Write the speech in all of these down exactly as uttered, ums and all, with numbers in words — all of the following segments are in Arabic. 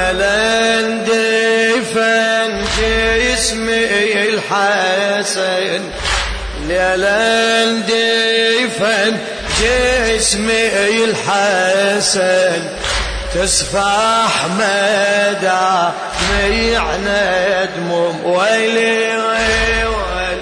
لندفن جسمي الحسن لندفن جسمي الحسن تسفح مدامعنا دموم ويلي ويلي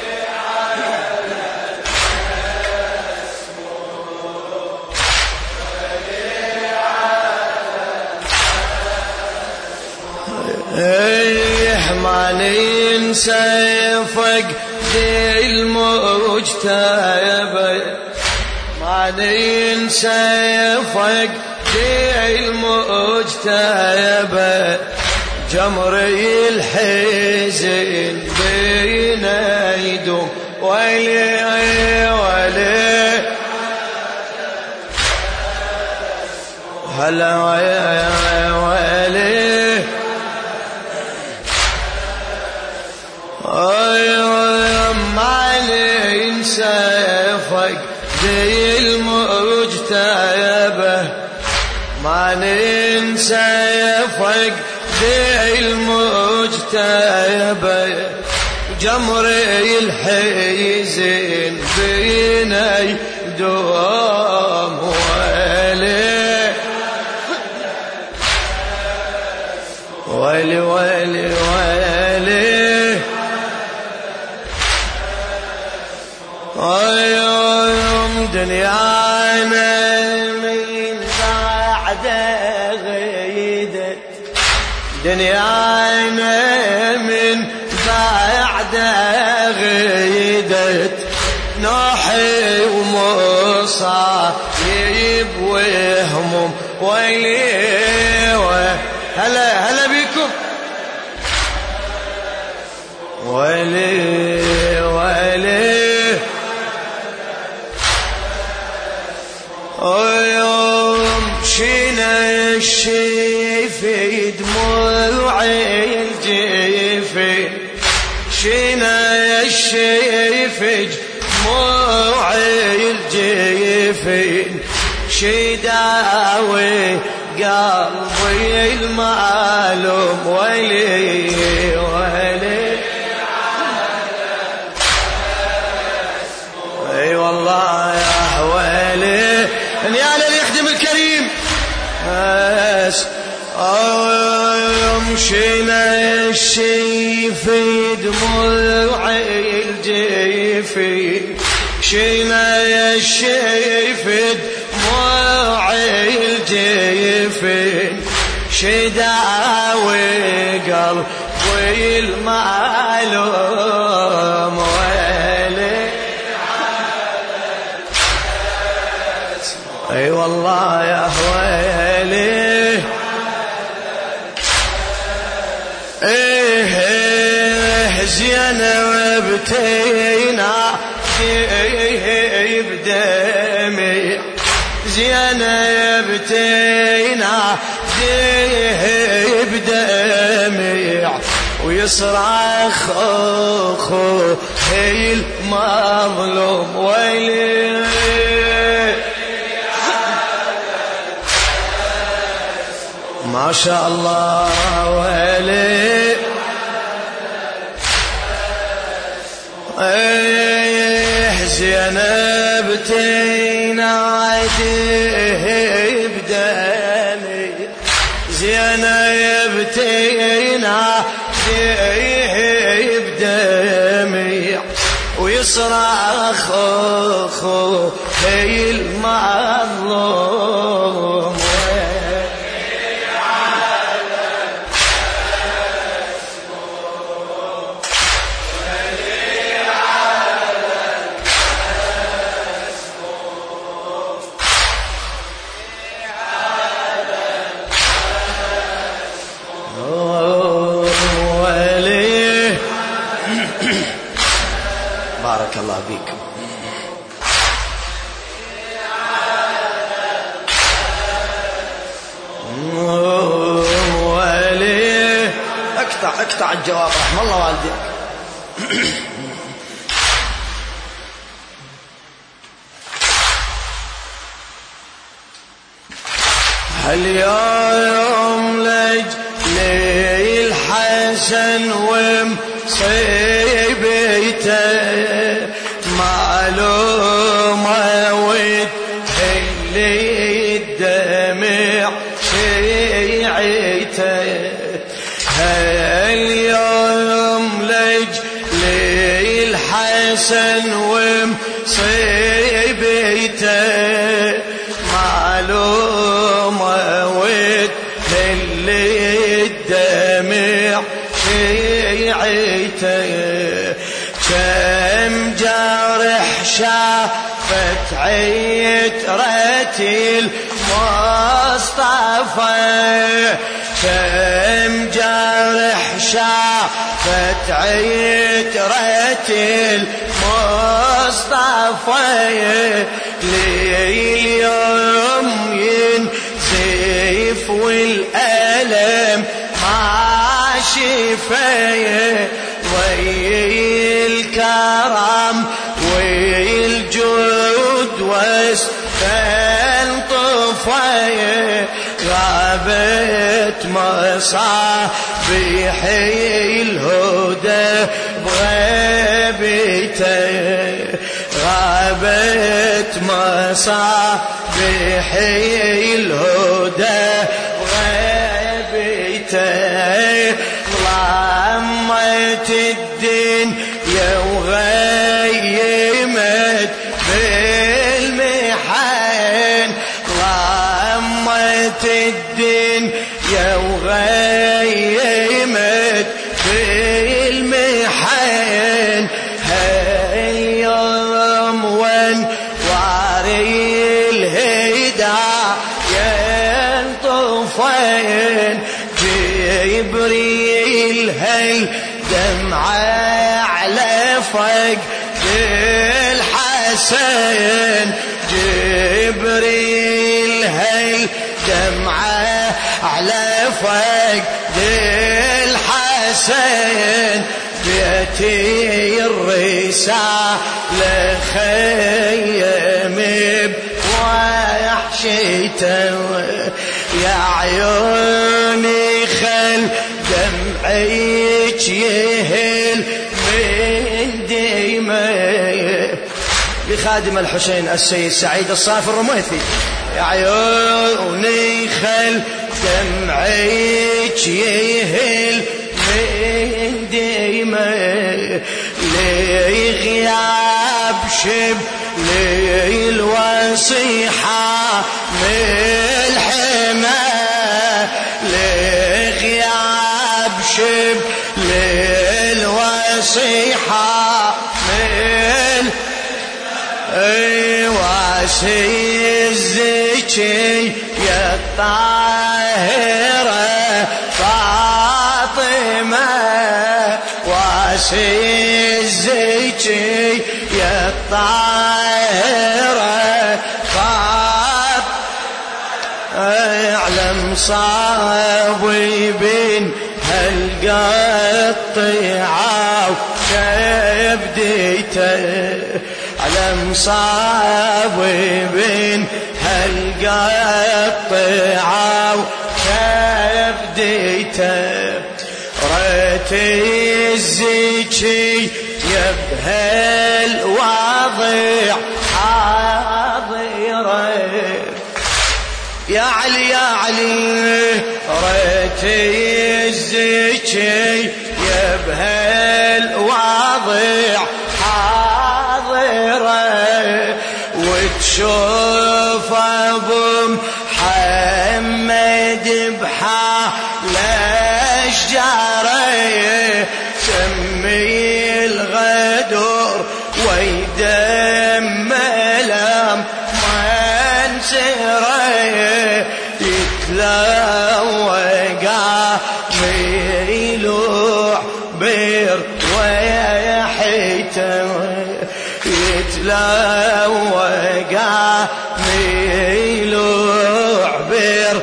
ايه ما ننسى فقد المجتبى ما ننسى فقد المجتبى جمري الحزن بين يدوم ويلي ويلي هلا ويلي ما ننسى فقد المجتبى ما ننسى فقد المجتبى جمري الحزن بيني دوام ويلي ويلي ويلي ويلي يوم دنيانا من بعد غيدت دنيانا من بعد غيدت نوحي ومصايب وهموم ويلي هلا هلا بيكم ويلي ويلي يوم شينا الشيفي دموعي الجيفي شينا الشيفي دموعي الجيفي شداوي قلبي المعلوم ويلي ويلي اي والله يا ويلي يا اللي يخدم الكريم مشينا الشيفي دموعي الجيفي شينا الشيفي دموعي الجيفي شداوي قلبي المعلوم ويلي اي والله يا ويلي ايه زينب بتينا بدمي زينب بتينا بدمي ويصرخ اخو هي المظلوم ويلي ما شاء الله ويلي ايه زينب تنادي بدمي زينب تنادي بدمي ويصرخ اخو هي المظلوم بارك الله بكم. ولي اقطع اقطع الجواب رحم الله والديك. هاليوم لج لي الحسن ومصيبته معلومة وتهلي الدمع شيعته هاليوم لج لي الحسن ومصيبته معلومة وتهلي الدمع شيعته كم جارح شافت عترة المصطفى كم جارح شافت عترة المصطفى لليوم ينزف والألم ما شفايه وي الكرم والجود واستنطفايه غابت مصابيح الهدى بغيبته غابت مصابيح الهدى بغيبته ظلمت الدنيا وغيمت بالمحن ظلمت الدنيا وغيمت بالمحن هاليوم وانوار الهدايا ينطفين جبريل هاي دمعة على فوق الحسن جبريل هاي دمعة على فوق الحسن بيتي الرسالة خيم بوحشته يا عيوني خل دمعك يهل من ديمه لخادم الحسين السيد سعيد الصافي الرميثي يا عيوني خل دمعك يهل من ديمه لي غياب شب لي الوصيحة ملحمة لي غياب شب لي الوصيحة مل واسي الزكي يا الطاهرة فاطمة واسي الزكي يا الطاهرة فاطمة اعلم صابين هالقطيعة وكبديته علم صابين هالقطيعة وكبديته ريتي الزكي يبهالواضع حاضره يا علي يا علي ريتي الزكي يبهالواضع حاضره وتشوف ابو محمد بحال اشجاره سمي الغدر ويدم لم منسره يتلوقع ميلوع بير ويحيته يتلوقع ميلوع بير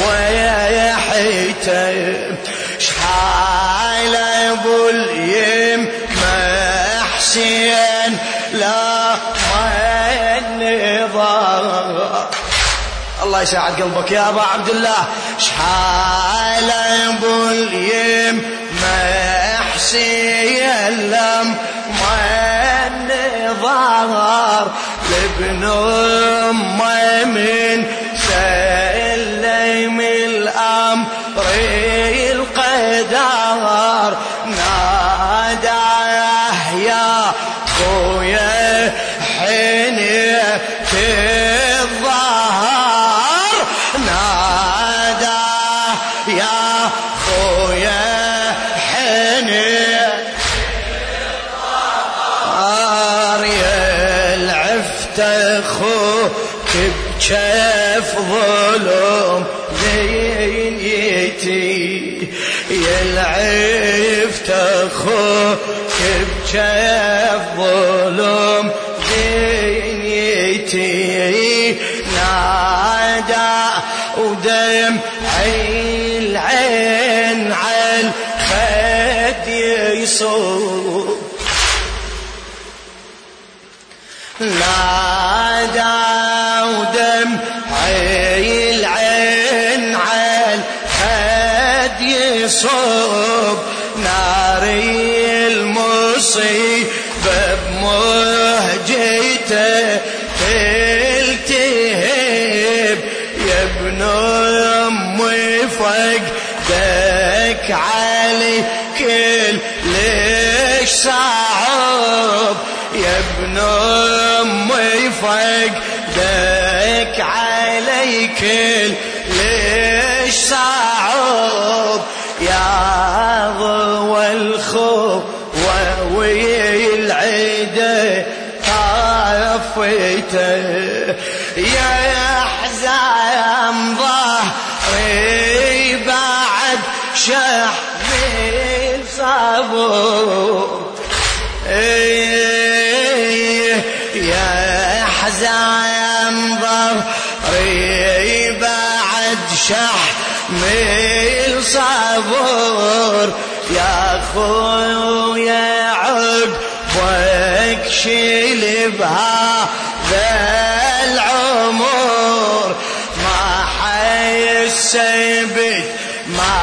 ويحيته شحال ابو اليم محسن لا النظام الله الله يساعد قلبك يا أبا عبد الله. شحال أبو اليم محسي اللم من ظهر لابن أمه من سلم الأمر القدر ناداه يا خويا حنية الظهر ناداه يا خويا حنية الظهر يلعفت أخوك بجف ظلم دنيتي يلعفت أخوك بجف ظلم دنيتي نادى ودمع العين على الخد يصوب نادى ودمع العين على الخد يصوب ناري المصيبة بمهجته تلتهب يا ابن أمي فقدك علي كل ليش صعب يا ابن أمي فقدك علي كل ليش صعب يا ضوى الخوف والعيدة طافيته يا حزام ظهري بعد شحمي صبور يا حزام ظهري بعد شحمي صبور يا خويا عقبك شيل بهذا العمر ما حيسبت ما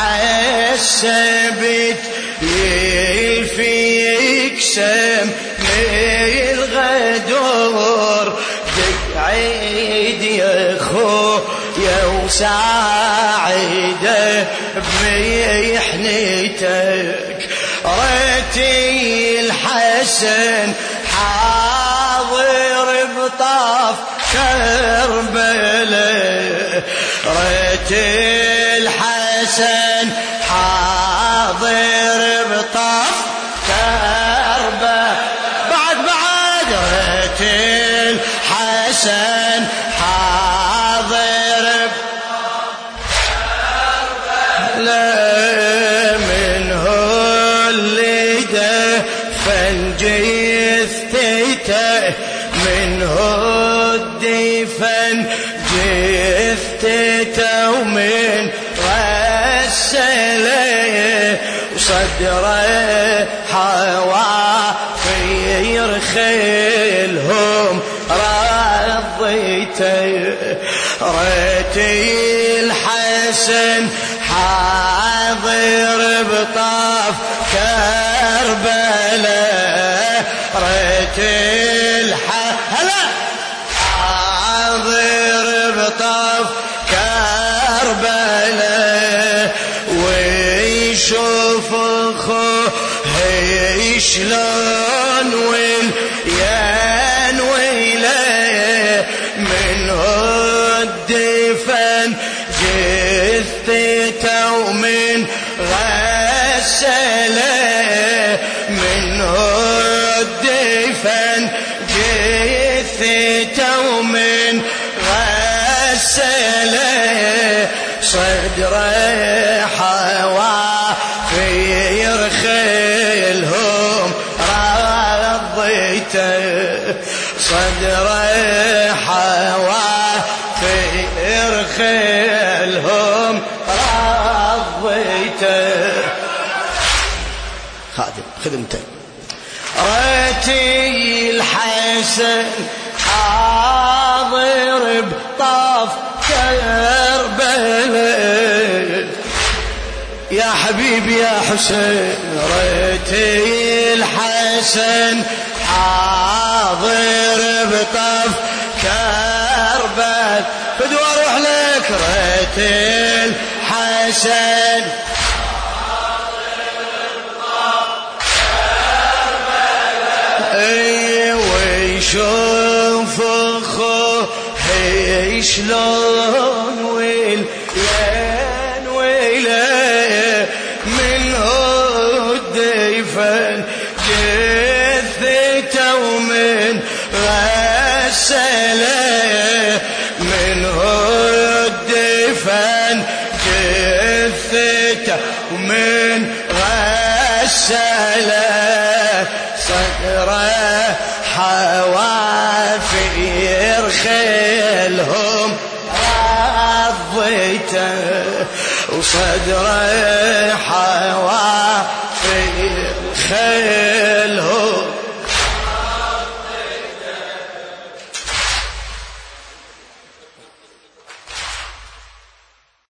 حيسبت يفيك سم الغدور دق عيد يا خويا وساعده بمحنيتك ريتي الحسن حاضر بطاف كربلاء ريتي الحسن حاضر بطاف كربلاء بعد بعد ريتي الحسن حاضر لا منه اللي دفن جثته منه الدفن جثته ومن غسله وصدره حوافير خيلهم رضيته ريتي الحسن حاضر بطاف كربلاء ريتي الحسن حاضر بطاف كربلاء ويشوف اخوه شلون ويليان ويله منه الدفن جثته ومن غسله منه الدفن جثته ومن غسله صدره حوافير خيلهم رضيته صدره حوافير خيلهم رضيته خادم خدمته ريتي الحسن حاضر بطاف كربلاء يا حبيبي يا حسين ريتي الحسن حاضر بطف كربلاء بدو اروح لك ريتي الحسن ويشوف اخوه شلون ويلين ويلين من هود يفن جثته ومن غسله من هود يفن جثته ومن غسله صدره حوافير خيلهم رضيته وصدره حوافير خيلهم